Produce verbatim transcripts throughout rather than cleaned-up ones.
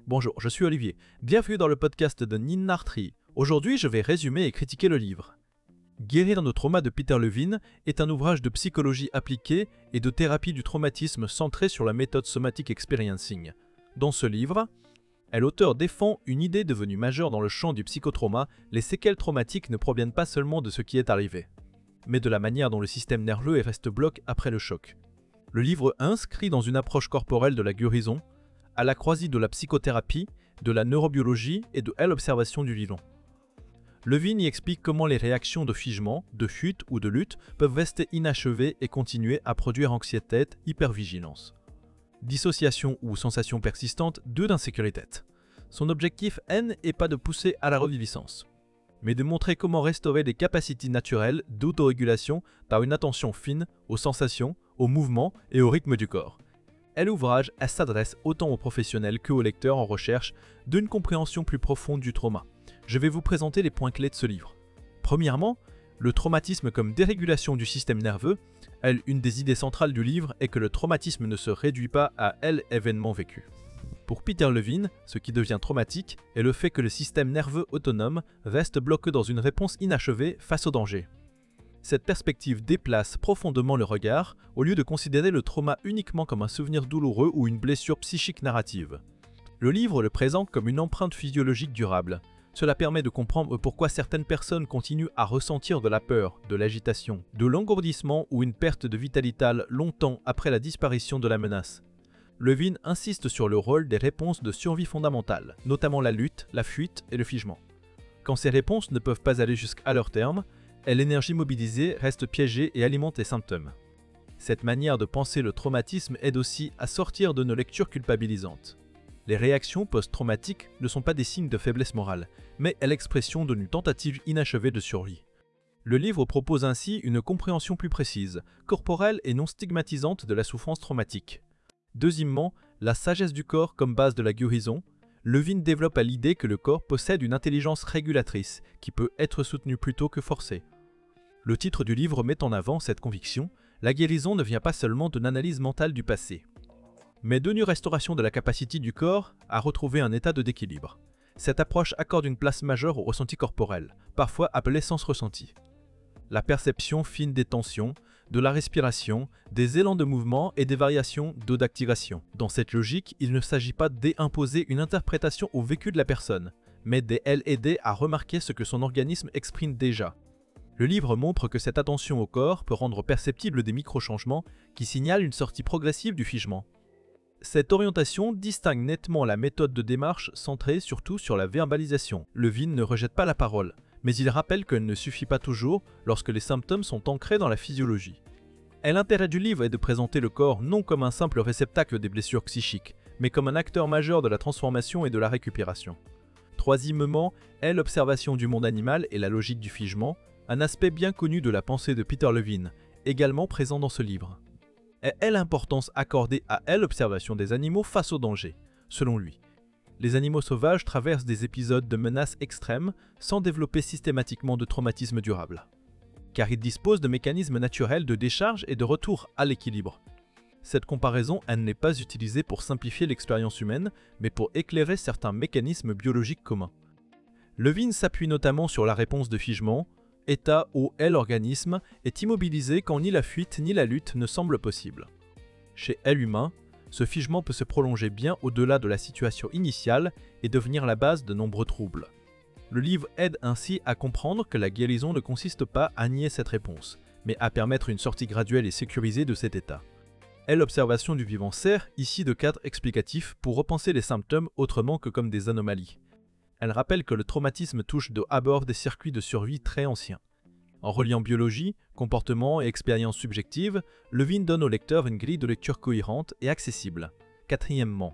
Bonjour, je suis Olivier. Bienvenue dans le podcast de Ninartri. Aujourd'hui, je vais résumer et critiquer le livre. Guérir nos traumas de Peter Levine est un ouvrage de psychologie appliquée et de thérapie du traumatisme centré sur la méthode Somatic Experiencing. Dans ce livre, l'auteur défend une idée devenue majeure dans le champ du psychotrauma: les séquelles traumatiques ne proviennent pas seulement de ce qui est arrivé, mais de la manière dont le système nerveux reste bloqué après le choc. Le livre inscrit dans une approche corporelle de la guérison, à la croisée de la psychothérapie, de la neurobiologie et de l'observation du vivant. Levine y explique comment les réactions de figement, de fuite ou de lutte peuvent rester inachevées et continuer à produire anxiété, hypervigilance, dissociation ou sensation persistante d'insécurité. Son objectif n'est pas de pousser à la reviviscence, mais de montrer comment restaurer des capacités naturelles d'autorégulation par une attention fine aux sensations, aux mouvements et au rythme du corps. Et l'ouvrage s'adresse autant aux professionnels qu'aux lecteurs en recherche d'une compréhension plus profonde du trauma. Je vais vous présenter les points clés de ce livre. Premièrement, le traumatisme comme dérégulation du système nerveux. Elle, une des idées centrales du livre est que le traumatisme ne se réduit pas à l'événement vécu. Pour Peter Levine, ce qui devient traumatique est le fait que le système nerveux autonome reste bloqué dans une réponse inachevée face au danger. Cette perspective déplace profondément le regard au lieu de considérer le trauma uniquement comme un souvenir douloureux ou une blessure psychique narrative. Le livre le présente comme une empreinte physiologique durable. Cela permet de comprendre pourquoi certaines personnes continuent à ressentir de la peur, de l'agitation, de l'engourdissement ou une perte de vitalité longtemps après la disparition de la menace. Levine insiste sur le rôle des réponses de survie fondamentales, notamment la lutte, la fuite et le figement. Quand ces réponses ne peuvent pas aller jusqu'à leur terme, l'énergie mobilisée reste piégée et alimente les symptômes. Cette manière de penser le traumatisme aide aussi à sortir de nos lectures culpabilisantes. Les réactions post-traumatiques ne sont pas des signes de faiblesse morale, mais l'expression d'une tentative inachevée de survie. Le livre propose ainsi une compréhension plus précise, corporelle et non stigmatisante de la souffrance traumatique. Deuxièmement, la sagesse du corps comme base de la guérison. Levine développe à l'idée que le corps possède une intelligence régulatrice qui peut être soutenue plutôt que forcée. Le titre du livre met en avant cette conviction: la guérison ne vient pas seulement d'une analyse mentale du passé, mais d'une restauration de la capacité du corps à retrouver un état de d'équilibre. Cette approche accorde une place majeure au ressenti corporel, parfois appelé sens ressenti. La perception fine des tensions, de la respiration, des élans de mouvement et des variations d'activation. Dans cette logique, il ne s'agit pas d'imposer une interprétation au vécu de la personne, mais d'aider à remarquer ce que son organisme exprime déjà. Le livre montre que cette attention au corps peut rendre perceptible des micro-changements qui signalent une sortie progressive du figement. Cette orientation distingue nettement la méthode de démarche centrée surtout sur la verbalisation. Levine ne rejette pas la parole, mais il rappelle qu'elle ne suffit pas toujours lorsque les symptômes sont ancrés dans la physiologie. Et l'intérêt du livre est de présenter le corps non comme un simple réceptacle des blessures psychiques, mais comme un acteur majeur de la transformation et de la récupération. Troisièmement, est l'observation du monde animal et la logique du figement, un aspect bien connu de la pensée de Peter Levine, également présent dans ce livre. Et est l'importance accordée à l'observation des animaux face au danger, selon lui. Les animaux sauvages traversent des épisodes de menaces extrêmes sans développer systématiquement de traumatisme durable, car ils disposent de mécanismes naturels de décharge et de retour à l'équilibre. Cette comparaison elle n'est pas utilisée pour simplifier l'expérience humaine, mais pour éclairer certains mécanismes biologiques communs. Levine s'appuie notamment sur la réponse de figement, état où l'organisme est immobilisé quand ni la fuite ni la lutte ne semblent possibles. Chez l'humain, ce figement peut se prolonger bien au-delà de la situation initiale et devenir la base de nombreux troubles. Le livre aide ainsi à comprendre que la guérison ne consiste pas à nier cette réponse, mais à permettre une sortie graduelle et sécurisée de cet état. Et l'observation du vivant sert ici de cadre explicatif pour repenser les symptômes autrement que comme des anomalies. Elle rappelle que le traumatisme touche de abord des circuits de survie très anciens. En reliant biologie, comportement et expérience subjective, Levine donne au lecteur une grille de lecture cohérente et accessible. Quatrièmement,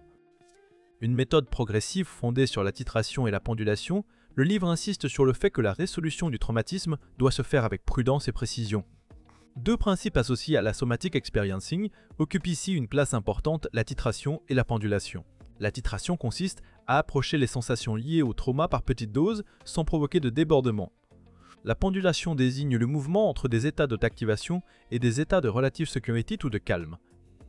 une méthode progressive fondée sur la titration et la pendulation, le livre insiste sur le fait que la résolution du traumatisme doit se faire avec prudence et précision. Deux principes associés à la Somatic Experiencing occupent ici une place importante: la titration et la pendulation. La titration consiste à approcher les sensations liées au trauma par petites doses sans provoquer de débordement. La pendulation désigne le mouvement entre des états d'activation et des états de relative sécurité ou de calme.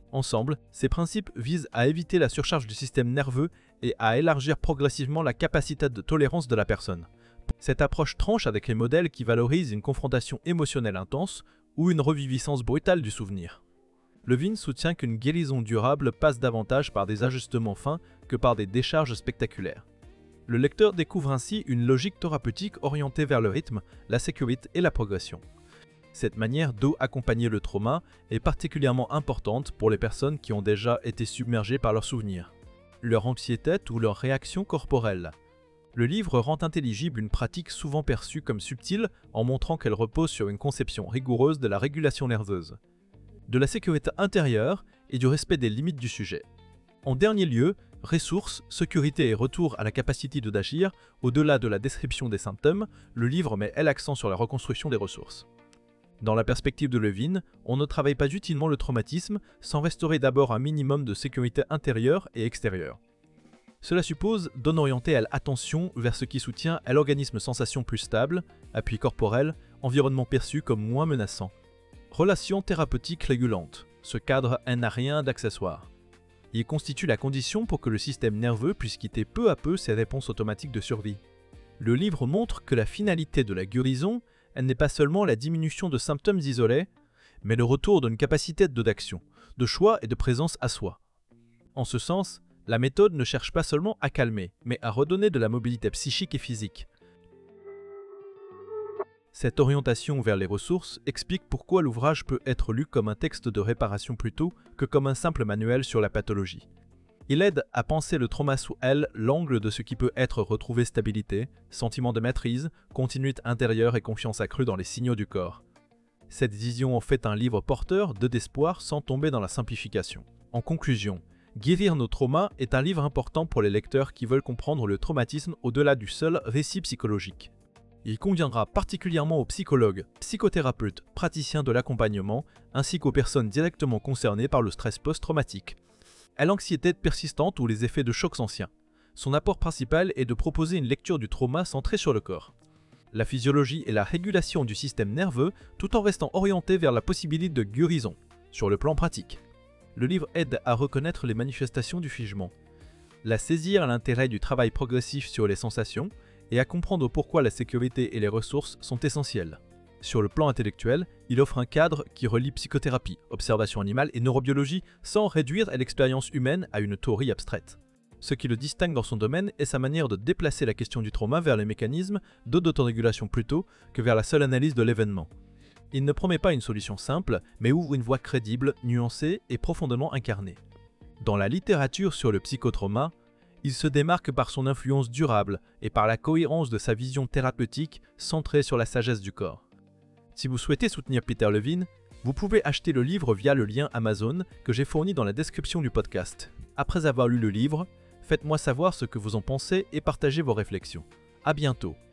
Ensemble, ces principes visent à éviter la surcharge du système nerveux et à élargir progressivement la capacité de tolérance de la personne. Cette approche tranche avec les modèles qui valorisent une confrontation émotionnelle intense ou une reviviscence brutale du souvenir. Levine soutient qu'une guérison durable passe davantage par des ajustements fins que par des décharges spectaculaires. Le lecteur découvre ainsi une logique thérapeutique orientée vers le rythme, la sécurité et la progression. Cette manière d'accompagner le trauma est particulièrement importante pour les personnes qui ont déjà été submergées par leurs souvenirs, leur anxiété ou leurs réactions corporelles. Le livre rend intelligible une pratique souvent perçue comme subtile en montrant qu'elle repose sur une conception rigoureuse de la régulation nerveuse, de la sécurité intérieure et du respect des limites du sujet. En dernier lieu, ressources, sécurité et retour à la capacité de d'agir, au-delà de la description des symptômes, le livre met l'accent sur la reconstruction des ressources. Dans la perspective de Levine, on ne travaille pas utilement le traumatisme sans restaurer d'abord un minimum de sécurité intérieure et extérieure. Cela suppose d'orienter l'attention vers ce qui soutient à l'organisme sensation plus stable, appui corporel, environnement perçu comme moins menaçant. Relation thérapeutique régulante. Ce cadre n'a rien d'accessoire. Il constitue la condition pour que le système nerveux puisse quitter peu à peu ses réponses automatiques de survie. Le livre montre que la finalité de la guérison, elle n'est pas seulement la diminution de symptômes isolés, mais le retour d'une capacité d'action, de choix et de présence à soi. En ce sens, la méthode ne cherche pas seulement à calmer, mais à redonner de la mobilité psychique et physique. Cette orientation vers les ressources explique pourquoi l'ouvrage peut être lu comme un texte de réparation plutôt que comme un simple manuel sur la pathologie. Il aide à penser le trauma sous elle, l'angle de ce qui peut être retrouvé stabilité, sentiment de maîtrise, continuité intérieure et confiance accrue dans les signaux du corps. Cette vision en fait un livre porteur de d'espoir sans tomber dans la simplification. En conclusion, Guérir nos traumas est un livre important pour les lecteurs qui veulent comprendre le traumatisme au-delà du seul récit psychologique. Il conviendra particulièrement aux psychologues, psychothérapeutes, praticiens de l'accompagnement, ainsi qu'aux personnes directement concernées par le stress post-traumatique, à l'anxiété persistante ou les effets de chocs anciens. Son apport principal est de proposer une lecture du trauma centrée sur le corps, la physiologie et la régulation du système nerveux, tout en restant orienté vers la possibilité de guérison, sur le plan pratique. Le livre aide à reconnaître les manifestations du figement, à saisir l'intérêt du travail progressif sur les sensations et à comprendre pourquoi la sécurité et les ressources sont essentielles. Sur le plan intellectuel, il offre un cadre qui relie psychothérapie, observation animale et neurobiologie sans réduire l'expérience humaine à une théorie abstraite. Ce qui le distingue dans son domaine est sa manière de déplacer la question du trauma vers les mécanismes d'autorégulation plutôt que vers la seule analyse de l'événement. Il ne promet pas une solution simple, mais ouvre une voie crédible, nuancée et profondément incarnée. Dans la littérature sur le psychotrauma, il se démarque par son influence durable et par la cohérence de sa vision thérapeutique centrée sur la sagesse du corps. Si vous souhaitez soutenir Peter Levine, vous pouvez acheter le livre via le lien Amazon que j'ai fourni dans la description du podcast. Après avoir lu le livre, faites-moi savoir ce que vous en pensez et partagez vos réflexions. À bientôt.